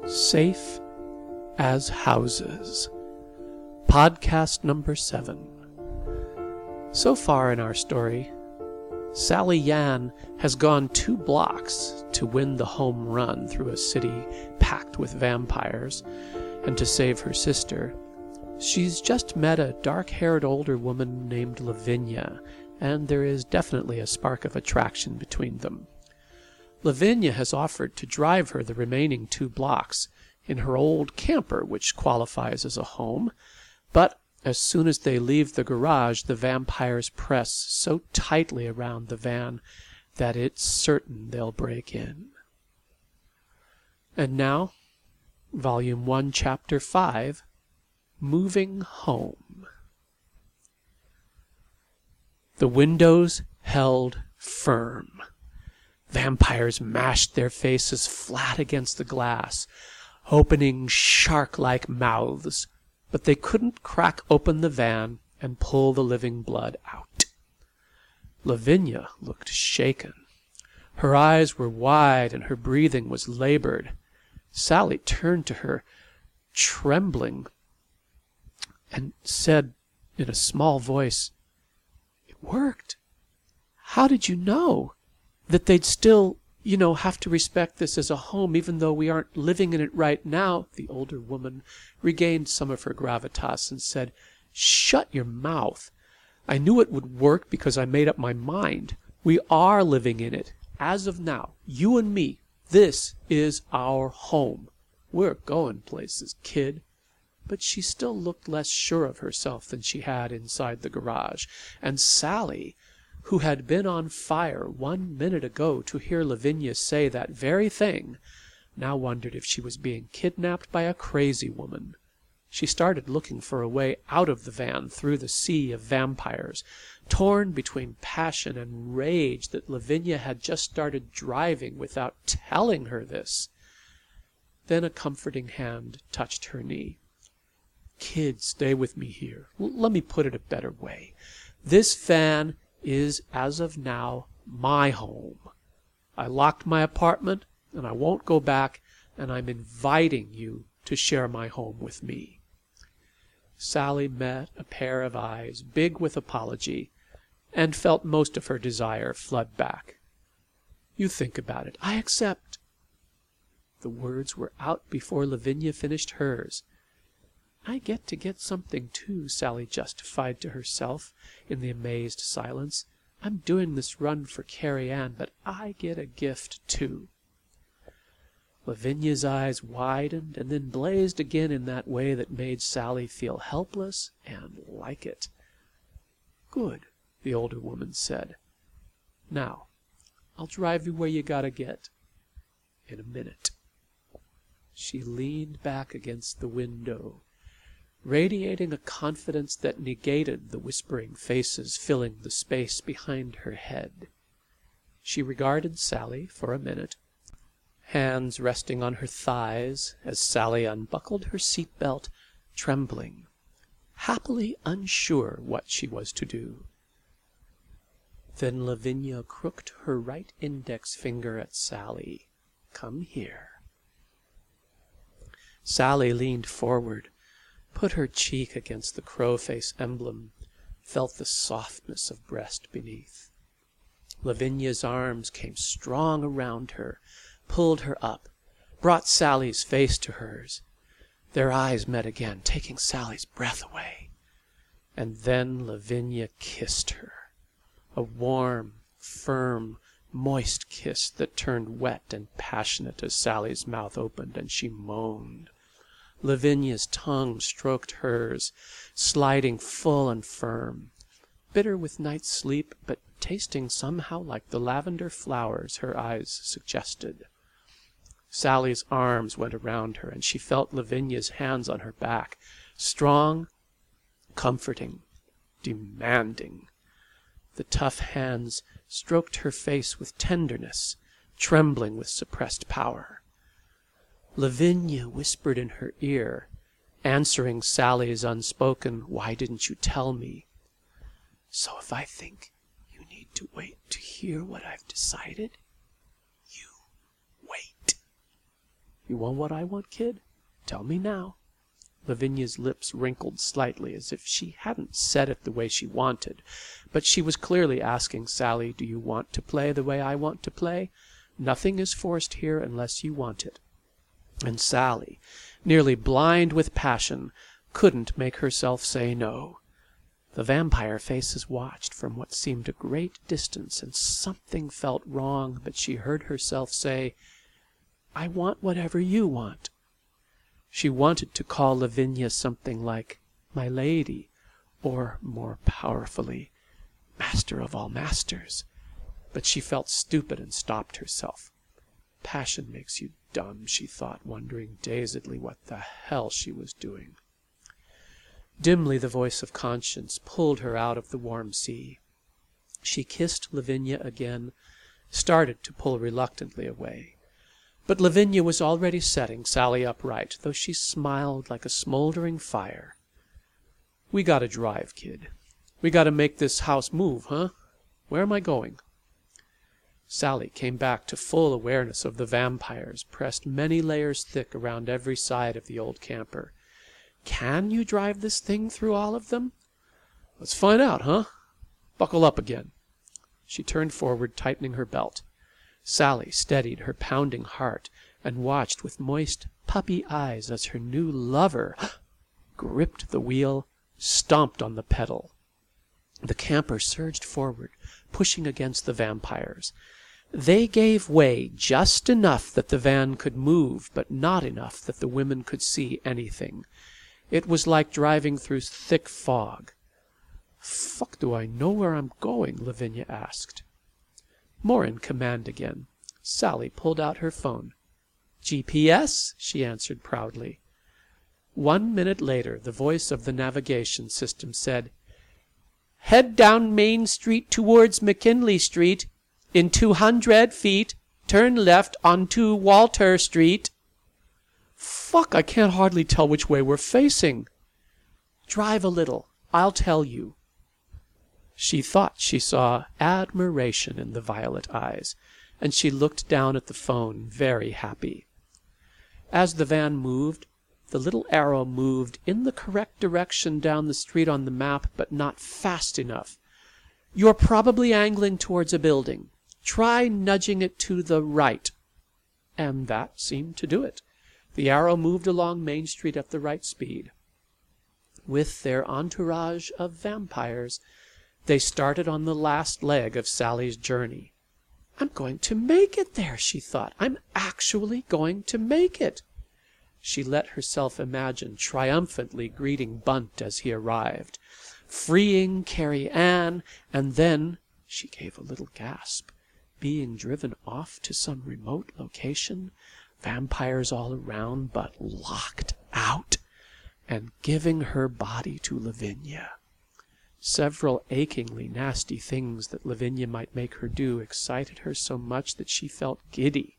Safe as Houses. Podcast number 7. So far in our story, Sally Yan has gone 2 blocks to win the home run through a city packed with vampires, and to save her sister. She's just met a dark-haired older woman named Lavinia, and there is definitely a spark of attraction between them. Lavinia has offered to drive her the remaining 2 blocks in her old camper, which qualifies as a home, but as soon as they leave the garage, the vampires press so tightly around the van that it's certain they'll break in. And now, Volume 1, Chapter 5, Moving Home. The windows held firm. Vampires mashed their faces flat against the glass, opening shark-like mouths, but they couldn't crack open the van and pull the living blood out. Lavinia looked shaken. Her eyes were wide and her breathing was labored. Sally turned to her, trembling, and said in a small voice, "It worked. How did you know that they'd still, have to respect this as a home even though we aren't living in it right now?" The older woman regained some of her gravitas and said, "Shut your mouth. I knew it would work because I made up my mind. We are living in it. As of now, you and me, this is our home. We're going places, kid." But she still looked less sure of herself than she had inside the garage, and Sally, who had been on fire 1 minute ago to hear Lavinia say that very thing, now wondered if she was being kidnapped by a crazy woman. She started looking for a way out of the van through the sea of vampires, torn between passion and rage that Lavinia had just started driving without telling her this. Then a comforting hand touched her knee. "Kid, stay with me here. Let me put it a better way. This van is, as of now, my home. I locked my apartment, and I won't go back, and I'm inviting you to share my home with me." Sally met a pair of eyes, big with apology, and felt most of her desire flood back. "You think about it. I accept." The words were out before Lavinia finished hers. "I get to get something, too," Sally justified to herself in the amazed silence. "I'm doing this run for Carrie Ann, but I get a gift, too." Lavinia's eyes widened and then blazed again in that way that made Sally feel helpless and like it. "Good," the older woman said. "Now, I'll drive you where you gotta get. In a minute." She leaned back against the window, radiating a confidence that negated the whispering faces filling the space behind her head. She regarded Sally for a minute, hands resting on her thighs as Sally unbuckled her seatbelt, trembling, happily unsure what she was to do. Then Lavinia crooked her right index finger at Sally. "Come here." Sally leaned forward, put her cheek against the crow-face emblem, felt the softness of breast beneath. Lavinia's arms came strong around her, pulled her up, brought Sally's face to hers. Their eyes met again, taking Sally's breath away. And then Lavinia kissed her, a warm, firm, moist kiss that turned wet and passionate as Sally's mouth opened and she moaned. Lavinia's tongue stroked hers, sliding full and firm, bitter with night's sleep, but tasting somehow like the lavender flowers her eyes suggested. Sally's arms went around her, and she felt Lavinia's hands on her back, strong, comforting, demanding. The tough hands stroked her face with tenderness, trembling with suppressed power. Lavinia whispered in her ear, answering Sally's unspoken, "Why didn't you tell me?" "So if I think you need to wait to hear what I've decided, you wait." You want what I want, kid? Tell me now." Lavinia's lips wrinkled slightly, as if she hadn't said it the way she wanted, but she was clearly asking Sally, "Do you want to play the way I want to play? Nothing is forced here unless you want it." And Sally, nearly blind with passion, couldn't make herself say no. The vampire faces watched from what seemed a great distance, and something felt wrong, but she heard herself say, "I want whatever you want." She wanted to call Lavinia something like "my lady," or, more powerfully, "master of all masters," but she felt stupid and stopped herself. Passion makes you dumb, she thought, wondering dazedly what the hell she was doing. Dimly the voice of conscience pulled her out of the warm sea. She kissed Lavinia again, started to pull reluctantly away. But Lavinia was already setting Sally upright, though she smiled like a smoldering fire. "We gotta drive, kid. We gotta make this house move, huh? Where am I going?" Sally came back to full awareness of the vampires pressed many layers thick around every side of the old camper. "Can you drive this thing through all of them?" "Let's find out, huh? Buckle up again." She turned forward, tightening her belt. Sally steadied her pounding heart and watched with moist puppy eyes as her new lover gripped the wheel, stomped on the pedal. The camper surged forward, pushing against the vampires. They gave way just enough that the van could move, but not enough that the women could see anything. It was like driving through thick fog. "Fuck, do I know where I'm going?" Lavinia asked. More in command again, Sally pulled out her phone. "GPS?" she answered proudly. 1 minute later, the voice of the navigation system said, "Head down Main Street towards McKinley Street. In 200 feet, turn left onto Walter Street." "Fuck, I can't hardly tell which way we're facing." "Drive a little. I'll tell you." She thought she saw admiration in the violet eyes, and she looked down at the phone, very happy. As the van moved, the little arrow moved in the correct direction down the street on the map, but not fast enough. "You're probably angling towards a building. Try nudging it to the right." And that seemed to do it. The arrow moved along Main Street at the right speed. With their entourage of vampires, they started on the last leg of Sally's journey. "I'm going to make it there," she thought. "I'm actually going to make it." She let herself imagine triumphantly greeting Bunt as he arrived, freeing Carrie Ann, and then, she gave a little gasp, being driven off to some remote location, vampires all around but locked out, and giving her body to Lavinia. Several achingly nasty things that Lavinia might make her do excited her so much that she felt giddy.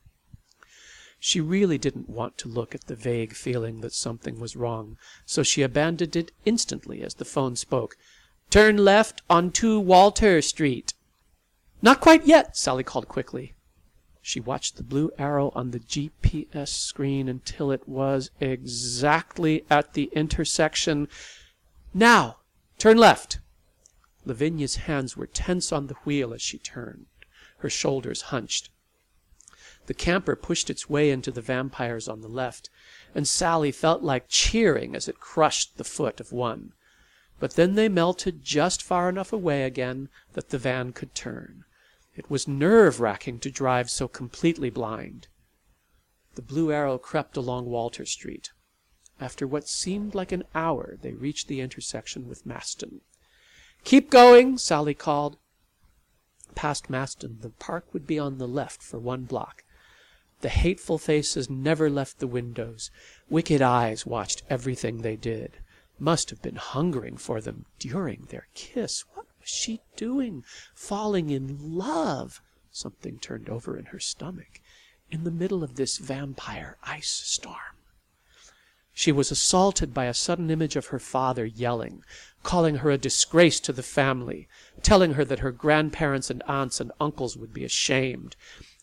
She really didn't want to look at the vague feeling that something was wrong, so she abandoned it instantly as the phone spoke. "Turn left onto Walter Street." "Not quite yet," Sally called quickly. She watched the blue arrow on the GPS screen until it was exactly at the intersection. "Now! Turn left." Lavinia's hands were tense on the wheel as she turned, her shoulders hunched. The camper pushed its way into the vampires on the left, and Sally felt like cheering as it crushed the foot of one. But then they melted just far enough away again that the van could turn. It was nerve-wracking to drive so completely blind. The blue arrow crept along Walter Street. After what seemed like an hour, they reached the intersection with Maston. "Keep going," Sally called. Past Maston, the park would be on the left for 1 block. The hateful faces never left the windows. Wicked eyes watched everything they did. Must have been hungering for them during their kiss. What was she doing? Falling in love. Something turned over in her stomach. In the middle of this vampire ice storm. She was assaulted by a sudden image of her father yelling, calling her a disgrace to the family, telling her that her grandparents and aunts and uncles would be ashamed.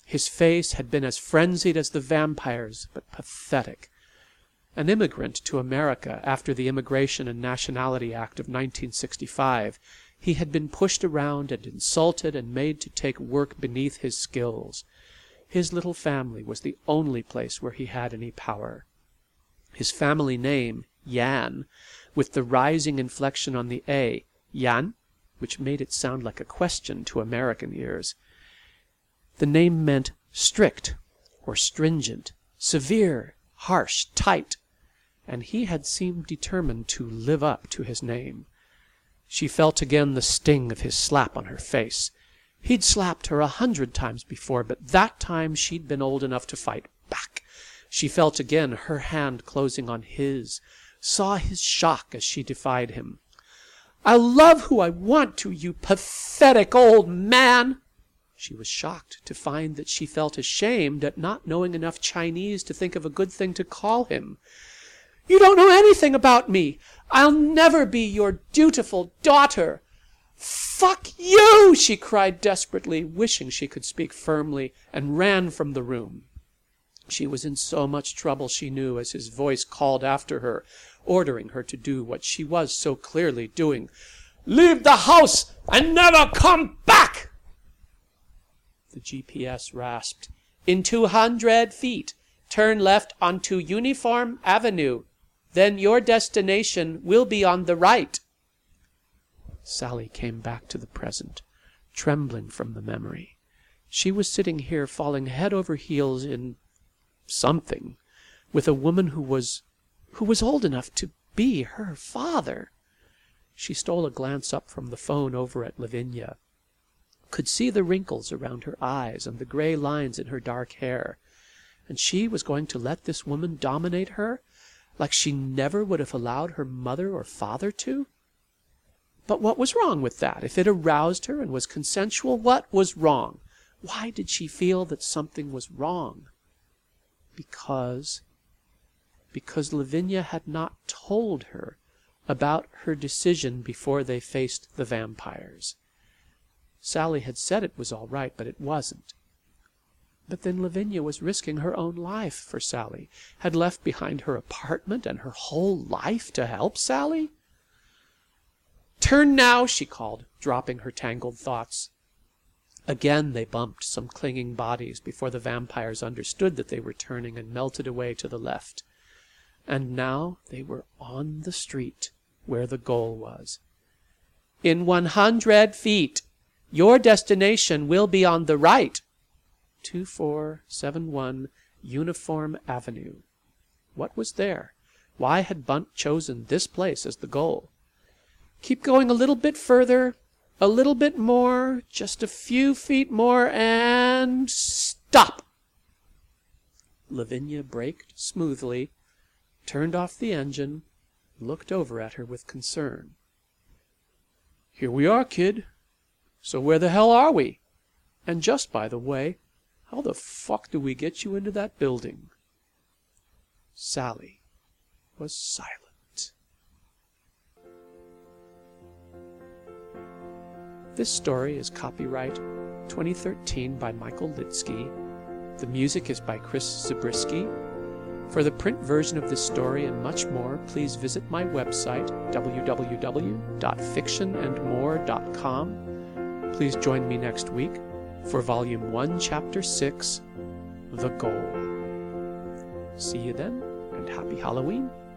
His face had been as frenzied as the vampires, but pathetic. An immigrant to America after the Immigration and Nationality Act of 1965, he had been pushed around and insulted and made to take work beneath his skills. His little family was the only place where he had any power. His family name, Yan, with the rising inflection on the A, Yan, which made it sound like a question to American ears. The name meant strict or stringent, severe, harsh, tight, and he had seemed determined to live up to his name. She felt again the sting of his slap on her face. He'd slapped her 100 times before, but that time she'd been old enough to fight back. She felt again her hand closing on his, saw his shock as she defied him. "I'll love who I want to, you pathetic old man!" She was shocked to find that she felt ashamed at not knowing enough Chinese to think of a good thing to call him. "You don't know anything about me. I'll never be your dutiful daughter. Fuck you!" she cried desperately, wishing she could speak firmly, and ran from the room. She was in so much trouble, she knew, as his voice called after her, ordering her to do what she was so clearly doing. "Leave the house and never come back!" The GPS rasped. "In 200 feet, turn left onto Uniform Avenue. Then your destination will be on the right." Sally came back to the present, trembling from the memory. She was sitting here falling head over heels in something, with a woman who was old enough to be her father. She stole a glance up from the phone over at Lavinia, could see the wrinkles around her eyes and the gray lines in her dark hair. And she was going to let this woman dominate her, like she never would have allowed her mother or father to? But what was wrong with that? If it aroused her and was consensual, what was wrong? Why did she feel that something was wrong? Because Lavinia had not told her about her decision before they faced the vampires. Sally had said it was all right, but it wasn't. But then Lavinia was risking her own life for Sally, had left behind her apartment and her whole life to help Sally. "Turn now," she called, dropping her tangled thoughts. Again they bumped some clinging bodies before the vampires understood that they were turning and melted away to the left. And now they were on the street where the goal was. "In 100 feet, your destination will be on the right." 2471 Uniform Avenue. What was there? Why had Bunt chosen this place as the goal? "Keep going a little bit further, a little bit more, just a few feet more, and stop!" Lavinia braked smoothly, turned off the engine, looked over at her with concern. "Here we are, kid. So where the hell are we? And just by the way, how the fuck do we get you into that building?" Sally was silent. This story is copyright 2013 by Michael Litsky. The music is by Chris Zabriskie. For the print version of this story and much more, please visit my website, www.fictionandmore.com. Please join me next week for Volume 1, Chapter 6, The Goal. See you then, and happy Halloween.